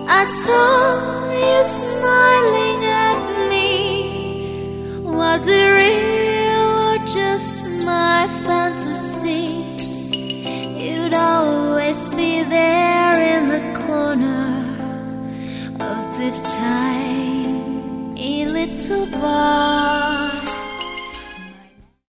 I saw you smiling at me. Was it real or just my fantasy? You'd always be there in the corner of this tiny little bar.